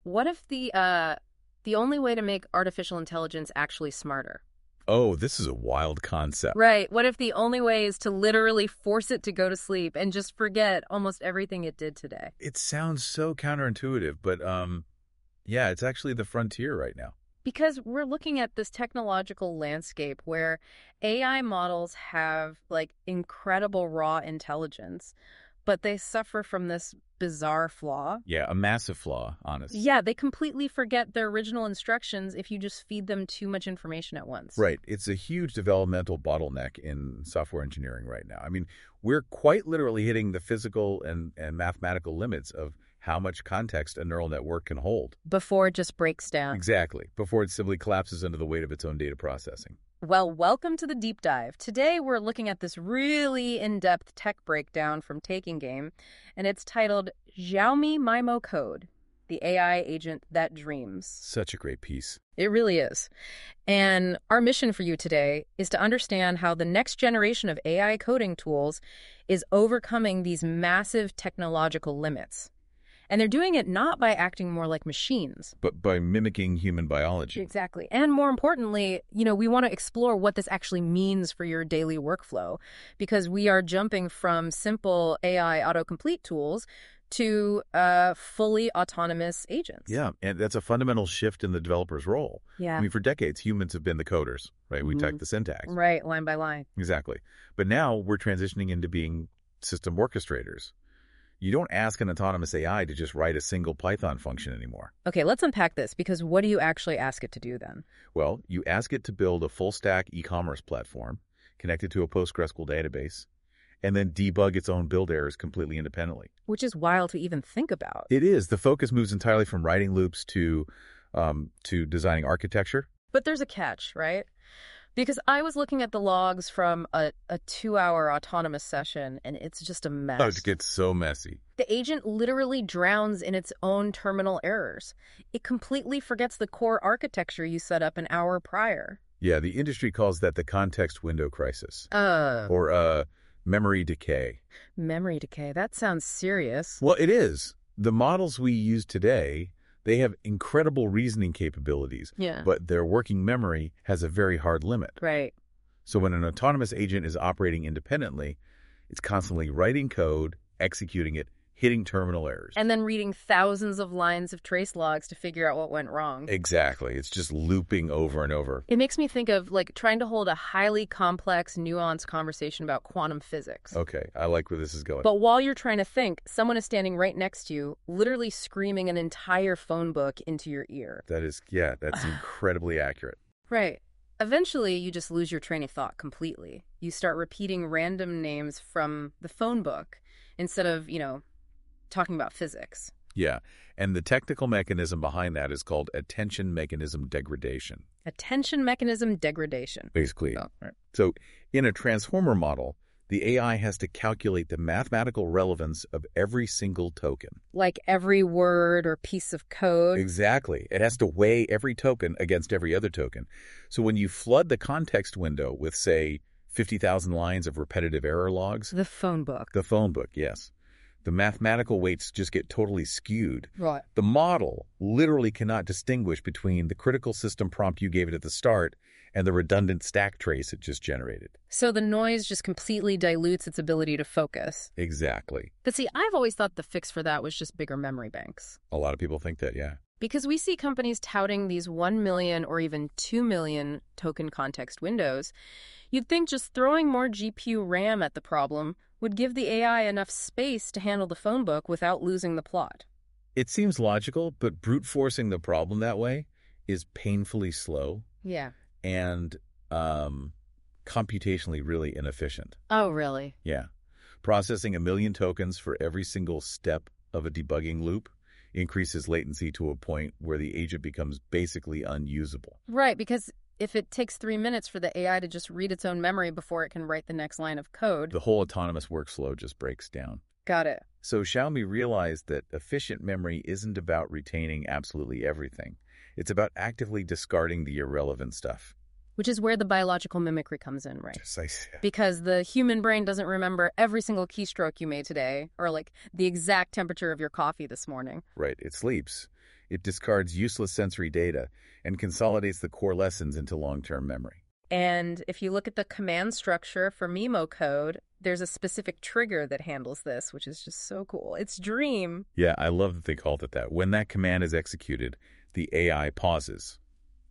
What if the only way to make artificial intelligence actually smarter? Oh, this is a wild concept. Right. What if the only way is to literally force it to go to sleep and just forget almost everything it did today? It sounds so counterintuitive, but yeah, it's actually the frontier right now. Because we're looking at this technological landscape where AI models have like incredible raw intelligence, but they suffer from this bizarre flaw. Yeah, a massive flaw, honestly. Yeah, they completely forget their original instructions if you just feed them too much information at once. Right. It's a huge developmental bottleneck in software engineering right now. I mean, we're quite literally hitting the physical and mathematical limits of how much context a neural network can hold. Before it just breaks down. Exactly. Before it simply collapses under the weight of its own data processing. Well, welcome to the deep dive. Today we're looking at this really in-depth tech breakdown from Taking Game, and it's titled Xiaomi MIMO Code, the AI agent that dreams. Such a great piece. It really is. And our mission for you today is to understand how the next generation of AI coding tools is overcoming these massive technological limits. And they're doing it not by acting more like machines, but by mimicking human biology. Exactly. And more importantly, we want to explore what this actually means for your daily workflow, because we are jumping from simple AI autocomplete tools to fully autonomous agents. Yeah, and that's a fundamental shift in the developer's role. Yeah. I mean, for decades, humans have been the coders, right? We type the syntax. Right, line by line. Exactly. But now we're transitioning into being system orchestrators. You don't ask an autonomous AI to just write a single Python function anymore. Okay, let's unpack this, because what do you actually ask it to do then? Well, you ask it to build a full-stack e-commerce platform connected to a PostgreSQL database, and then debug its own build errors completely independently. Which is wild to even think about. It is. The focus moves entirely from writing loops to designing architecture. But there's a catch, right? Because I was looking at the logs from a 2-hour autonomous session, and it's just a mess. Oh, it gets so messy. The agent literally drowns in its own terminal errors. It completely forgets the core architecture you set up an hour prior. Yeah, the industry calls that the context window crisis. Or memory decay. Memory decay? That sounds serious. Well, it is. The models we use today, they have incredible reasoning capabilities, but their working memory has a very hard limit. Right. So when an autonomous agent is operating independently, it's constantly writing code, executing it, hitting terminal errors. And then reading thousands of lines of trace logs to figure out what went wrong. Exactly. It's just looping over and over. It makes me think of trying to hold a highly complex, nuanced conversation about quantum physics. Okay, I like where this is going. But while you're trying to think, someone is standing right next to you, literally screaming an entire phone book into your ear. That's incredibly accurate. Right. Eventually, you just lose your train of thought completely. You start repeating random names from the phone book instead of, talking about physics. Yeah, and the technical mechanism behind that is called attention mechanism degradation. Attention mechanism degradation. Basically. Oh, right. So in a transformer model, the AI has to calculate the mathematical relevance of every single token. Like every word or piece of code? Exactly. It has to weigh every token against every other token. So when you flood the context window with, say, 50,000 lines of repetitive error logs... The phone book. The phone book, yes. The mathematical weights just get totally skewed. Right. The model literally cannot distinguish between the critical system prompt you gave it at the start and the redundant stack trace it just generated. So the noise just completely dilutes its ability to focus. Exactly. But see, I've always thought the fix for that was just bigger memory banks. A lot of people think that, yeah. Because we see companies touting these 1 million or even 2 million token context windows. You'd think just throwing more GPU RAM at the problem would give the AI enough space to handle the phone book without losing the plot. It seems logical, but brute forcing the problem that way is painfully slow. Yeah. And computationally really inefficient. Oh, really? Yeah. Processing 1 million tokens for every single step of a debugging loop increases latency to a point where the agent becomes basically unusable. Right, because if it takes 3 minutes for the AI to just read its own memory before it can write the next line of code... The whole autonomous workflow just breaks down. Got it. So Xiaomi realized that efficient memory isn't about retaining absolutely everything. It's about actively discarding the irrelevant stuff. Which is where the biological mimicry comes in, right? Precisely. Because the human brain doesn't remember every single keystroke you made today, or the exact temperature of your coffee this morning. Right, it sleeps. It discards useless sensory data and consolidates the core lessons into long-term memory. And if you look at the command structure for MIMO code, there's a specific trigger that handles this, which is just so cool. It's Dream. Yeah, I love that they called it that. When that command is executed, the AI pauses,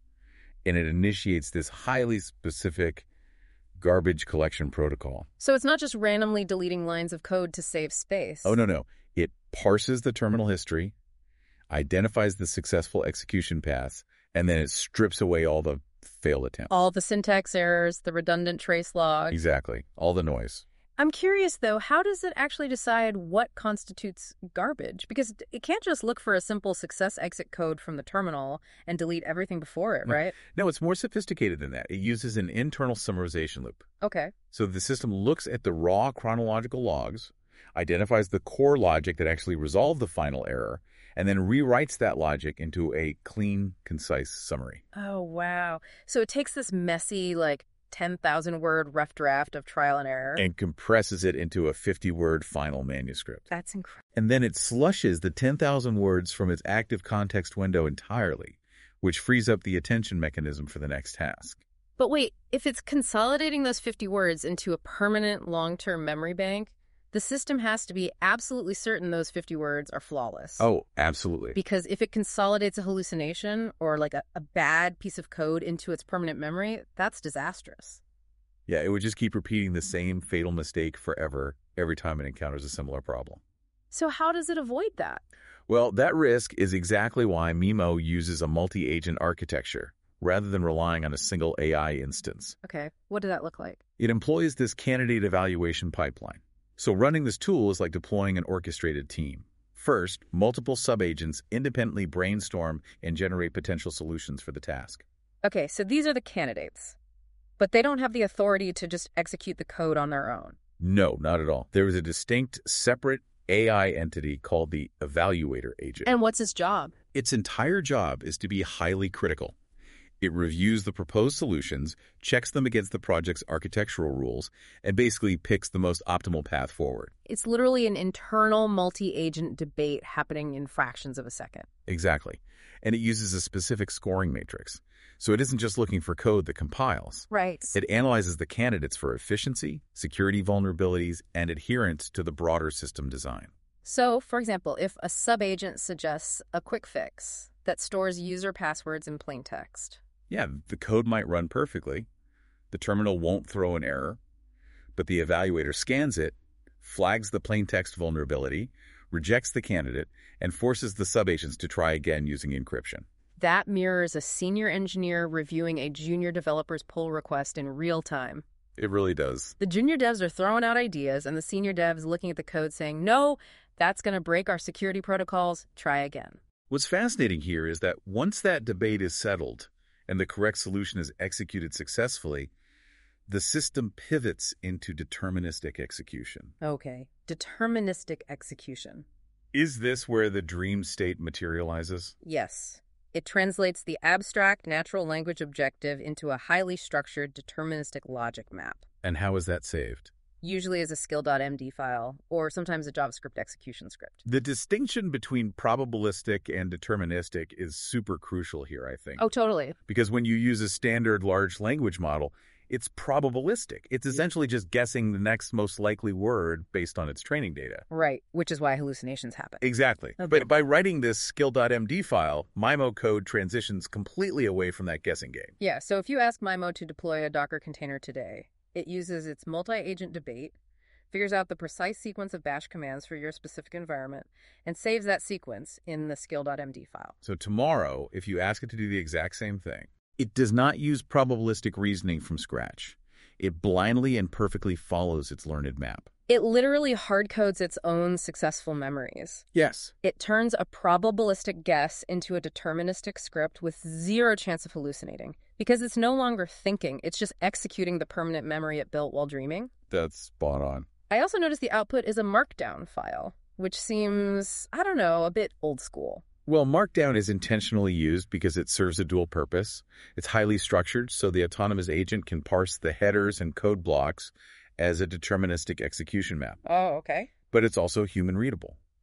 and it initiates this highly specific garbage collection protocol. So it's not just randomly deleting lines of code to save space. Oh, no. It parses the terminal history, identifies the successful execution paths, and then it strips away all the failed attempts. All the syntax errors, the redundant trace logs. Exactly. All the noise. I'm curious, though, how does it actually decide what constitutes garbage? Because it can't just look for a simple success exit code from the terminal and delete everything before it, right? No, it's more sophisticated than that. It uses an internal summarization loop. Okay. So the system looks at the raw chronological logs, identifies the core logic that actually resolved the final error, and then rewrites that logic into a clean, concise summary. Oh, wow. So it takes this messy, 10,000-word rough draft of trial and error. And compresses it into a 50-word final manuscript. That's incredible. And then it slushes the 10,000 words from its active context window entirely, which frees up the attention mechanism for the next task. But wait, if it's consolidating those 50 words into a permanent long-term memory bank, the system has to be absolutely certain those 50 words are flawless. Oh, absolutely. Because if it consolidates a hallucination or a bad piece of code into its permanent memory, that's disastrous. Yeah, it would just keep repeating the same fatal mistake forever every time it encounters a similar problem. So how does it avoid that? Well, that risk is exactly why MIMO uses a multi-agent architecture rather than relying on a single AI instance. Okay, what does that look like? It employs this candidate evaluation pipeline. So running this tool is like deploying an orchestrated team. First, multiple subagents independently brainstorm and generate potential solutions for the task. Okay, so these are the candidates, but they don't have the authority to just execute the code on their own. No, not at all. There is a distinct, separate AI entity called the evaluator agent. And what's its job? Its entire job is to be highly critical. It reviews the proposed solutions, checks them against the project's architectural rules, and basically picks the most optimal path forward. It's literally an internal multi-agent debate happening in fractions of a second. Exactly. And it uses a specific scoring matrix. So it isn't just looking for code that compiles. Right. It analyzes the candidates for efficiency, security vulnerabilities, and adherence to the broader system design. So, for example, if a subagent suggests a quick fix that stores user passwords in plain text. Yeah, the code might run perfectly. The terminal won't throw an error, but the evaluator scans it, flags the plain text vulnerability, rejects the candidate, and forces the subagents to try again using encryption. That mirrors a senior engineer reviewing a junior developer's pull request in real time. It really does. The junior devs are throwing out ideas, and the senior devs looking at the code saying, no, that's going to break our security protocols, try again. What's fascinating here is that once that debate is settled and the correct solution is executed successfully, the system pivots into deterministic execution. Okay, deterministic execution. Is this where the dream state materializes? Yes. It translates the abstract natural language objective into a highly structured deterministic logic map. And how is that saved? Usually as a skill.md file, or sometimes a JavaScript execution script. The distinction between probabilistic and deterministic is super crucial here, I think. Oh, totally. Because when you use a standard large language model, it's probabilistic. It's essentially just guessing the next most likely word based on its training data. Right, which is why hallucinations happen. Exactly. Okay. But by writing this skill.md file, MIMO code transitions completely away from that guessing game. Yeah, so if you ask MIMO to deploy a Docker container today, it uses its multi-agent debate, figures out the precise sequence of bash commands for your specific environment, and saves that sequence in the skill.md file. So tomorrow, if you ask it to do the exact same thing, it does not use probabilistic reasoning from scratch. It blindly and perfectly follows its learned map. It literally hard-codes its own successful memories. Yes. It turns a probabilistic guess into a deterministic script with zero chance of hallucinating, because it's no longer thinking, it's just executing the permanent memory it built while dreaming. That's spot on. I also noticed the output is a markdown file, which seems, I don't know, a bit old school. Well, Markdown is intentionally used because it serves a dual purpose. It's highly structured, so the autonomous agent can parse the headers and code blocks as a deterministic execution map. Oh, okay. But it's also human readable.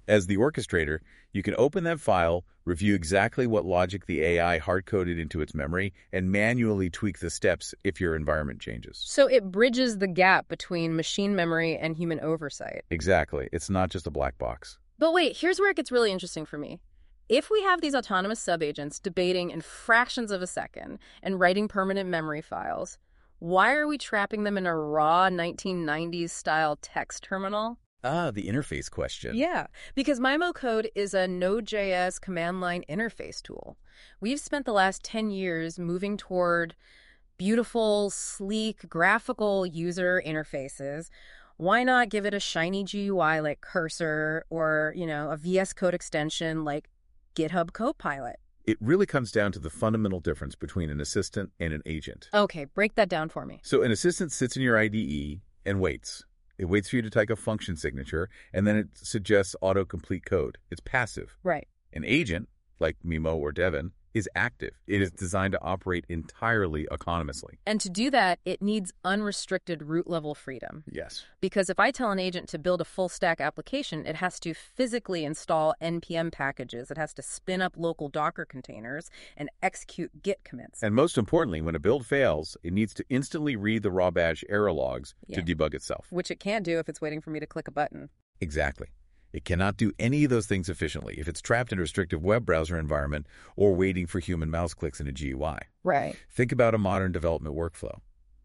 As the orchestrator, you can open that file, review exactly what logic the AI hard-coded into its memory, and manually tweak the steps if your environment changes. So it bridges the gap between machine memory and human oversight. Exactly. It's not just a black box. But wait, here's where it gets really interesting for me. If we have these autonomous subagents debating in fractions of a second and writing permanent memory files, why are we trapping them in a raw 1990s-style text terminal? Ah, the interface question. Yeah, because MIMO code is a Node.js command line interface tool. We've spent the last 10 years moving toward beautiful, sleek, graphical user interfaces. Why not give it a shiny GUI like Cursor or, a VS Code extension like GitHub Copilot? It really comes down to the fundamental difference between an assistant and an agent. Okay, break that down for me. So an assistant sits in your IDE and waits. It waits for you to type a function signature, and then it suggests autocomplete code. It's passive. Right. An agent, like Mimo or Devin, is active. It is designed to operate entirely autonomously. And to do that, it needs unrestricted root-level freedom. Yes. Because if I tell an agent to build a full-stack application, it has to physically install NPM packages, it has to spin up local Docker containers, and execute Git commits. And most importantly, when a build fails, it needs to instantly read the raw bash error logs to debug itself. Which it can't do if it's waiting for me to click a button. Exactly. It cannot do any of those things efficiently if it's trapped in a restrictive web browser environment or waiting for human mouse clicks in a GUI. Right. Think about a modern development workflow.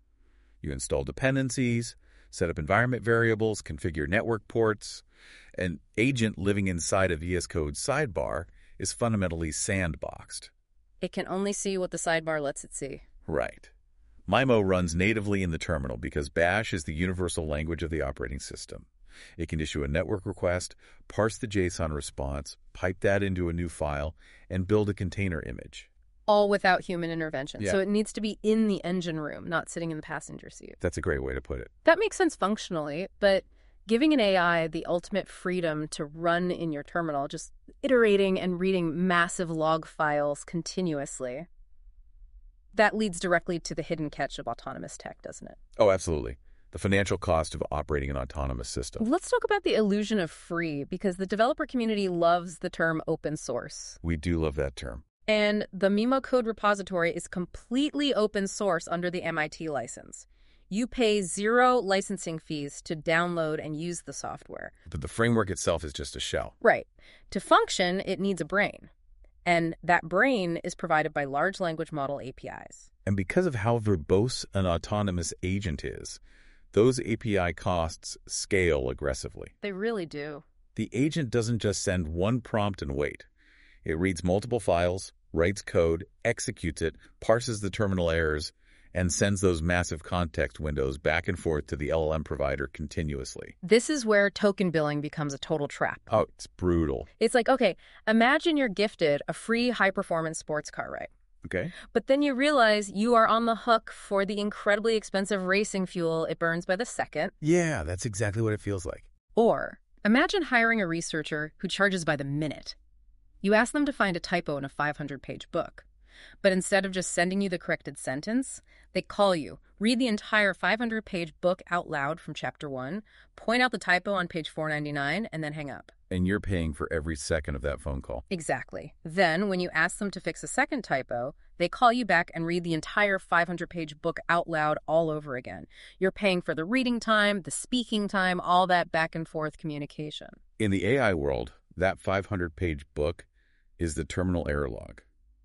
You install dependencies, set up environment variables, configure network ports. An agent living inside a VS Code sidebar is fundamentally sandboxed. It can only see what the sidebar lets it see. Right. MIMO runs natively in the terminal because Bash is the universal language of the operating system. It can issue a network request, parse the JSON response, pipe that into a new file, and build a container image. All without human intervention. Yeah. So it needs to be in the engine room, not sitting in the passenger seat. That's a great way to put it. That makes sense functionally, but giving an AI the ultimate freedom to run in your terminal, just iterating and reading massive log files continuously, that leads directly to the hidden catch of autonomous tech, doesn't it? Oh, absolutely. The financial cost of operating an autonomous system. Let's talk about the illusion of free, because the developer community loves the term open source. We do love that term. And the Mimo code repository is completely open source under the MIT license. You pay 0 licensing fees to download and use the software. But the framework itself is just a shell. Right. To function, it needs a brain. And that brain is provided by large language model APIs. And because of how verbose an autonomous agent is, those API costs scale aggressively. They really do. The agent doesn't just send one prompt and wait. It reads multiple files, writes code, executes it, parses the terminal errors, and sends those massive context windows back and forth to the LLM provider continuously. This is where token billing becomes a total trap. Oh, it's brutal. It's like, okay, imagine you're gifted a free high-performance sports car, right? Okay. But then you realize you are on the hook for the incredibly expensive racing fuel it burns by the second. Yeah, that's exactly what it feels like. Or imagine hiring a researcher who charges by the minute. You ask them to find a typo in a 500-page book. But instead of just sending you the corrected sentence, they call you, read the entire 500-page book out loud from chapter 1, point out the typo on page 499, and then hang up. And you're paying for every second of that phone call. Exactly. Then, when you ask them to fix a second typo, they call you back and read the entire 500-page book out loud all over again. You're paying for the reading time, the speaking time, all that back-and-forth communication. In the AI world, that 500-page book is the terminal error log.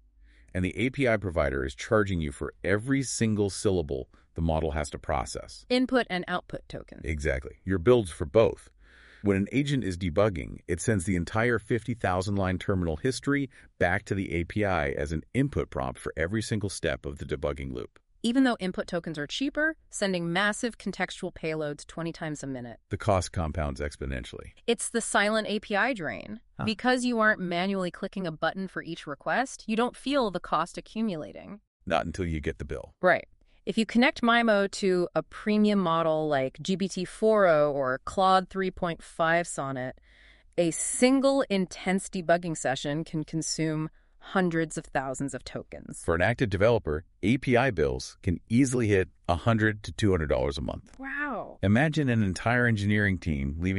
And the API provider is charging you for every single syllable the model has to process. Input and output tokens. Exactly. You're billed for both. When an agent is debugging, it sends the entire 50,000-line terminal history back to the API as an input prompt for every single step of the debugging loop. Even though input tokens are cheaper, sending massive contextual payloads 20 times a minute. The cost compounds exponentially. It's the silent API drain. Huh. Because you aren't manually clicking a button for each request, you don't feel the cost accumulating. Not until you get the bill. Right. If you connect MIMO to a premium model like GPT-4o or Claude 3.5 Sonnet, a single intense debugging session can consume hundreds of thousands of tokens. For an active developer, API bills can easily hit $100 to $200 a month. Wow. Imagine an entire engineering team leaving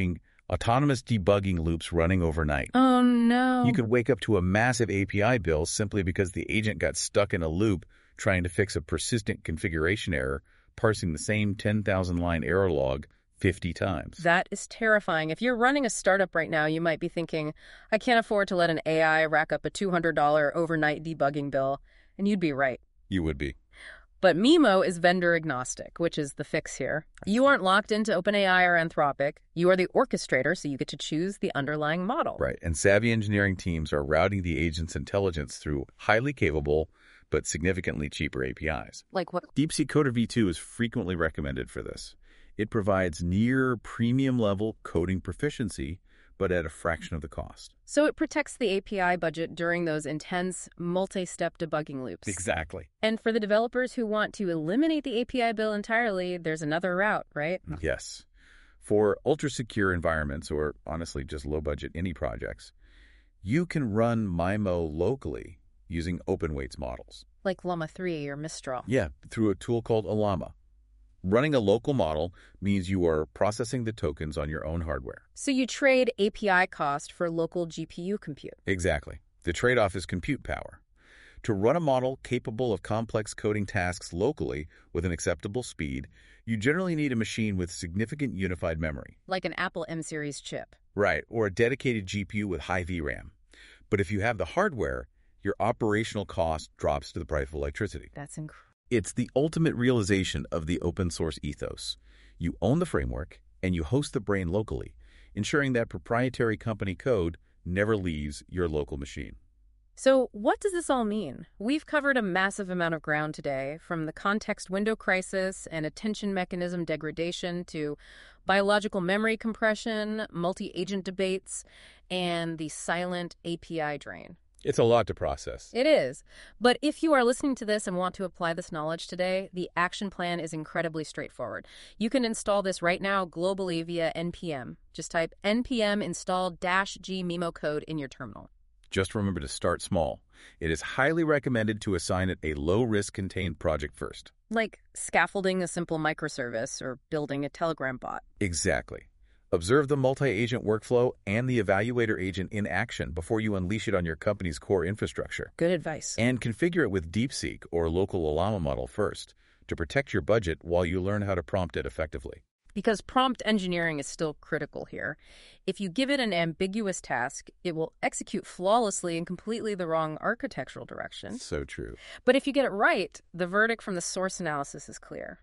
Autonomous debugging loops running overnight. Oh, no. You could wake up to a massive API bill simply because the agent got stuck in a loop trying to fix a persistent configuration error, parsing the same 10,000-line error log 50 times. That is terrifying. If you're running a startup right now, you might be thinking, I can't afford to let an AI rack up a $200 overnight debugging bill. And you'd be right. You would be. But Mimo is vendor agnostic, which is the fix here. You aren't locked into OpenAI or Anthropic. You are the orchestrator, so you get to choose the underlying model. Right, and savvy engineering teams are routing the agent's intelligence through highly capable but significantly cheaper APIs. Like what? DeepSeek Coder V2 is frequently recommended for this. It provides near premium-level coding proficiency, but at a fraction of the cost. So it protects the API budget during those intense, multi-step debugging loops. Exactly. And for the developers who want to eliminate the API bill entirely, there's another route, right? Yes. For ultra-secure environments, or honestly just low-budget indie projects, you can run Mimo locally using open-weights models. Like Llama 3 or Mistral. Yeah, through a tool called Llama. Running a local model means you are processing the tokens on your own hardware. So you trade API cost for local GPU compute. Exactly. The trade-off is compute power. To run a model capable of complex coding tasks locally with an acceptable speed, you generally need a machine with significant unified memory. Like an Apple M-series chip. Right, or a dedicated GPU with high VRAM. But if you have the hardware, your operational cost drops to the price of electricity. That's incredible. It's the ultimate realization of the open source ethos. You own the framework, and you host the brain locally, ensuring that proprietary company code never leaves your local machine. So what does this all mean? We've covered a massive amount of ground today, from the context window crisis and attention mechanism degradation to biological memory compression, multi-agent debates, and the silent API drain. It's a lot to process. It is. But if you are listening to this and want to apply this knowledge today, the action plan is incredibly straightforward. You can install this right now globally via NPM. Just type npm install-g Mimo code in your terminal. Just remember to start small. It is highly recommended to assign it a low-risk contained project first. Like scaffolding a simple microservice or building a Telegram bot. Exactly. Observe the multi-agent workflow and the evaluator agent in action before you unleash it on your company's core infrastructure. Good advice. And configure it with DeepSeek or a local Llama model first to protect your budget while you learn how to prompt it effectively. Because prompt engineering is still critical here. If you give it an ambiguous task, it will execute flawlessly in completely the wrong architectural direction. So true. But if you get it right, the verdict from the source analysis is clear.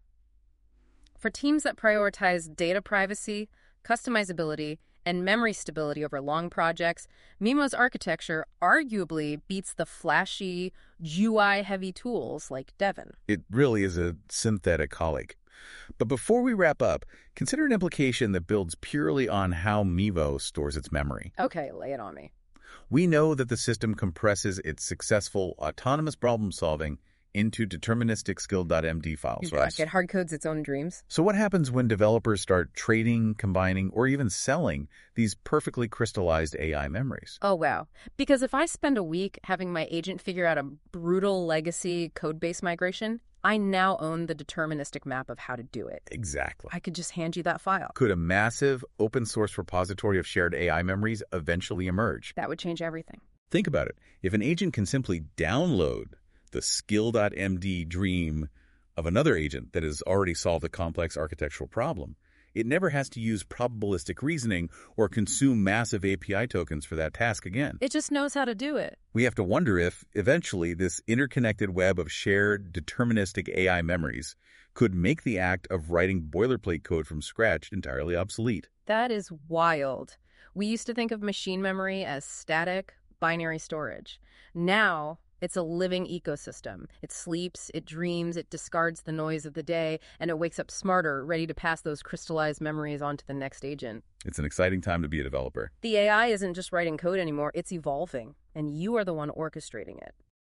For teams that prioritize data privacy, customizability, and memory stability over long projects, Mimo's architecture arguably beats the flashy, GUI-heavy tools like Devin. It really is a synthetic colleague. But before we wrap up, consider an implication that builds purely on how Mimo stores its memory. Okay, lay it on me. We know that the system compresses its successful autonomous problem-solving into deterministic skill.md files, right? It hard-codes its own dreams. So what happens when developers start trading, combining, or even selling these perfectly crystallized AI memories? Oh, wow. Because if I spend a week having my agent figure out a brutal legacy code-base migration, I now own the deterministic map of how to do it. Exactly. I could just hand you that file. Could a massive open-source repository of shared AI memories eventually emerge? That would change everything. Think about it. If an agent can simply download the skill.md dream of another agent that has already solved a complex architectural problem, it never has to use probabilistic reasoning or consume massive API tokens for that task again. It just knows how to do it. We have to wonder if, eventually, this interconnected web of shared deterministic AI memories could make the act of writing boilerplate code from scratch entirely obsolete. That is wild. We used to think of machine memory as static, binary storage. Now, it's a living ecosystem. It sleeps, it dreams, it discards the noise of the day, and it wakes up smarter, ready to pass those crystallized memories on to the next agent. It's an exciting time to be a developer. The AI isn't just writing code anymore, it's evolving, and you are the one orchestrating it.